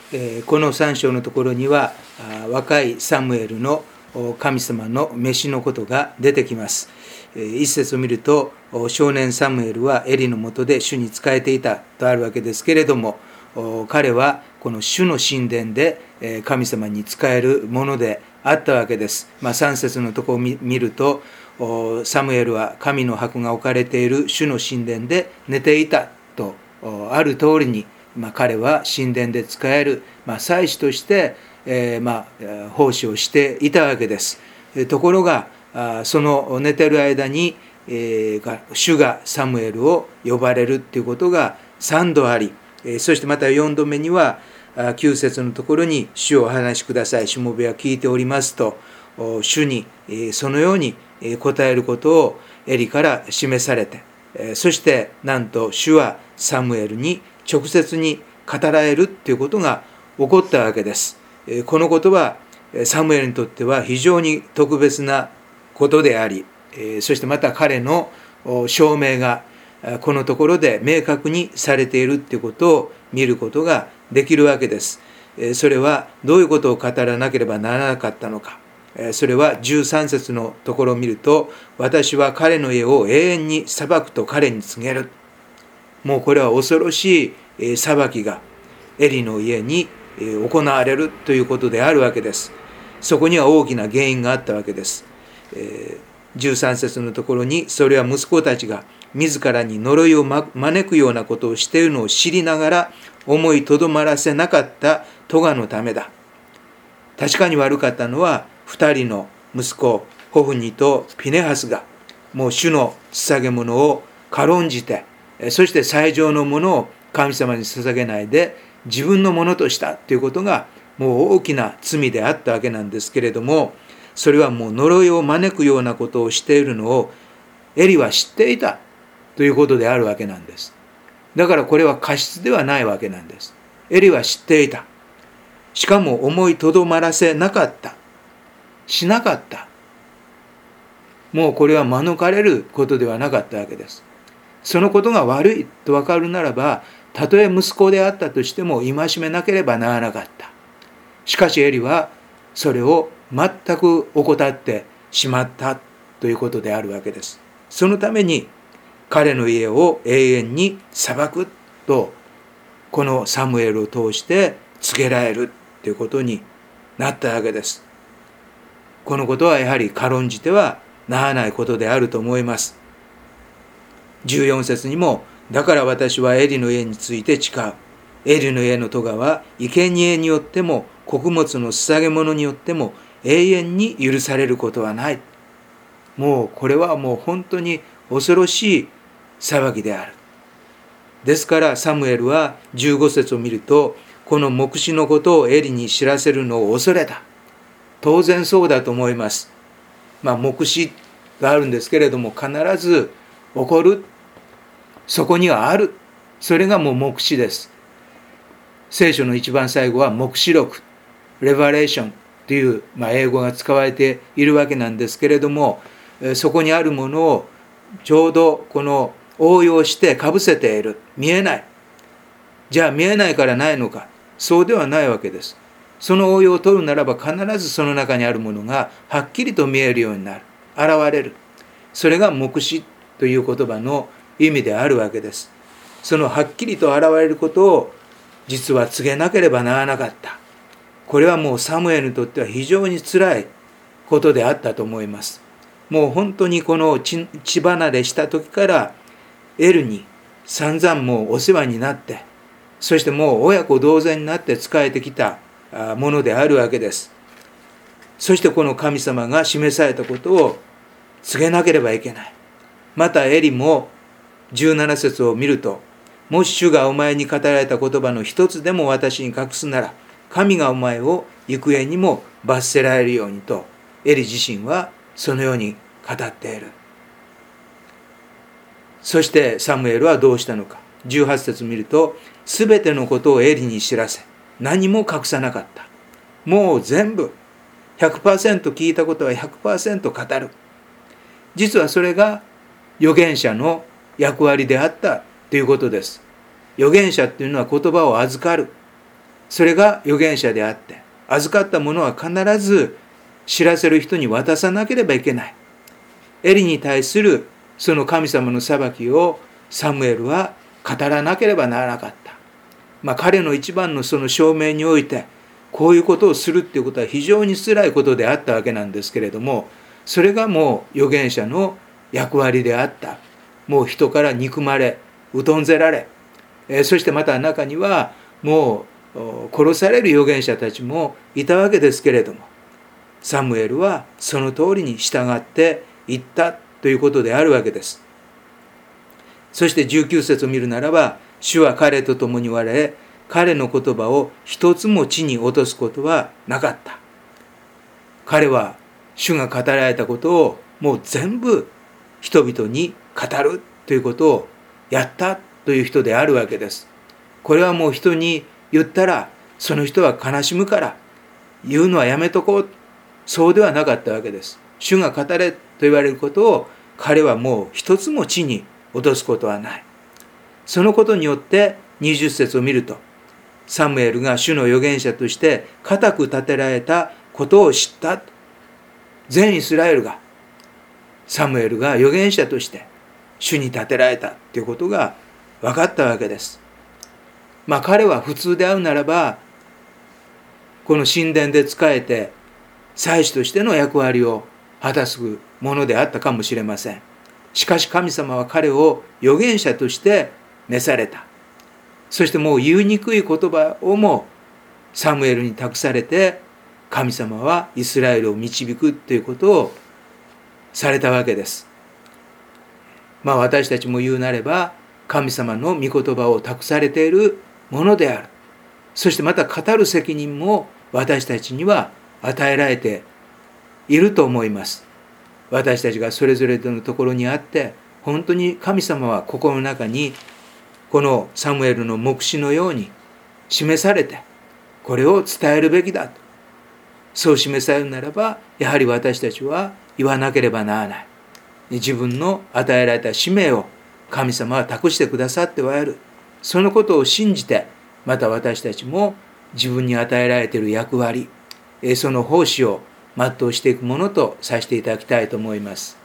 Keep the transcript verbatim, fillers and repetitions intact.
このさん章のところには若いサムエルの神様の召しのことが出てきます。一節を見ると、少年サムエルはエリのもとで主に仕えていたとあるわけですけれども、彼はこの主の神殿で神様に仕えるものであったわけです。まあ、さん節のところを見ると、サムエルは神の箱が置かれている主の神殿で寝ていたとある通りに、まあ、彼は神殿で仕える、まあ、祭司として、えーまあ、奉仕をしていたわけです。ところがその寝てる間に、えー、主がサムエルを呼ばれるということがさんどあり、そしてまたよんどめにはきゅう節のところに主をお話しください、しもべは聞いておりますと主にそのように答えることをエリから示されて、そしてなんと主はサムエルに直接に語られるということが起こったわけです。このことはサムエルにとっては非常に特別なことであり、そしてまた彼の証明がこのところで明確にされているということを見ることができるわけです。それはどういうことを語らなければならなかったのか。それはじゅうさん節のところを見ると、私は彼の家を永遠に裁くと彼に告げる。もうこれは恐ろしい裁きがエリの家に行われるということであるわけです。そこには大きな原因があったわけです。じゅうさん節のところに、それは息子たちが自らに呪いを招くようなことをしているのを知りながら思いとどまらせなかった咎のためだ。確かに悪かったのは二人の息子ホフニとピネハスがもう主の捧げ物を軽んじて、そして最上のものを神様に捧げないで自分のものとしたということがもう大きな罪であったわけなんですけれども、それはもう呪いを招くようなことをしているのをエリは知っていたということであるわけなんです。だからこれは過失ではないわけなんです。エリは知っていた。しかも思いとどまらせなかった。しなかった。もうこれは免れることではなかったわけです。そのことが悪いと分かるならば、たとえ息子であったとしても戒めなければならなかった。しかしエリはそれを全く怠ってしまったということであるわけです。そのために彼の家を永遠に裁くと、このサムエルを通して告げられるということになったわけです。このことはやはり軽んじてはならないことであると思います。じゅうよん節にも、だから私はエリの家について誓う。エリの家の咎は生贄によっても穀物の捧げ物によっても永遠に許されることはない。もうこれはもう本当に恐ろしい騒ぎである。ですからサムエルはじゅうご節を見ると、この黙示のことをエリに知らせるのを恐れた。当然そうだと思います。まあ黙示があるんですけれども、必ず起こる。そこにはある。それがもう黙示です。聖書の一番最後は黙示録、レバレーションという、まあ、英語が使われているわけなんですけれども、そこにあるものをちょうどこの応用してかぶせている。見えない。じゃあ見えないからないのか。そうではないわけです。その応用を取るならば必ずその中にあるものがはっきりと見えるようになる。現れる。それが黙示という言葉の意味であるわけです。そのはっきりと現れることを実は告げなければならなかった。これはもうサムエルにとっては非常につらいことであったと思います。もう本当にこの血離れした時からエルに散々もうお世話になって、そしてもう親子同然になって仕えてきたものであるわけです。そしてこの神様が示されたことを告げなければいけない。またエリもじゅうなな節を見ると、もし主がお前に語られた言葉の一つでも私に隠すなら、神がお前を行方にも罰せられるようにと、エリ自身はそのように語っている。そしてサムエルはどうしたのか。じゅうはち節を見ると、すべてのことをエリに知らせ、何も隠さなかった。もう全部 ひゃくパーセント 聞いたことは ひゃくパーセント 語る。実はそれが預言者の役割であったということです。預言者っていうのは言葉を預かる。 それが預言者であって、預かったものは必ず知らせる人に渡さなければいけない。エリに対するその神様の裁きをサムエルは語らなければならなかった。まあ彼の一番のその証明において、こういうことをするっていうことは非常に辛いことであったわけなんですけれども、それがもう預言者の役割であった。もう人から憎まれ、疎んぜられ、えー、そしてまた中にはもう殺される預言者たちもいたわけですけれども、サムエルはその通りに従っていったということであるわけです。そしてじゅうきゅう節を見るならば、主は彼と共におられ、彼の言葉を一つも地に落とすことはなかった。彼は主が語られたことをもう全部人々に語るということをやったという人であるわけです。これはもう人に言ったらその人は悲しむから言うのはやめとこう、そうではなかったわけです。主が語れと言われることを彼はもう一つも地に落とすことはない。そのことによってにじゅう節を見ると、サムエルが主の預言者として固く立てられたことを知った。全イスラエルがサムエルが預言者として主に立てられたということが分かったわけです。まあ彼は普通であるならば、この神殿で仕えて祭司としての役割を果たすものであったかもしれません。しかし神様は彼を預言者として召された。そしてもう言いにくい言葉をもサムエルに託されて、神様はイスラエルを導くということをされたわけです。まあ私たちも言うなれば、神様の御言葉を託されているものである。そしてまた語る責任も私たちには与えられていると思います。私たちがそれぞれのところにあって、本当に神様は心の中にこのサムエルの黙示のように示されて、これを伝えるべきだと。そう示されるならば、やはり私たちは言わなければならない。自分の与えられた使命を神様は託してくださっておられる。そのことを信じて、また私たちも自分に与えられている役割、その奉仕を全うしていくものとさせていただきたいと思います。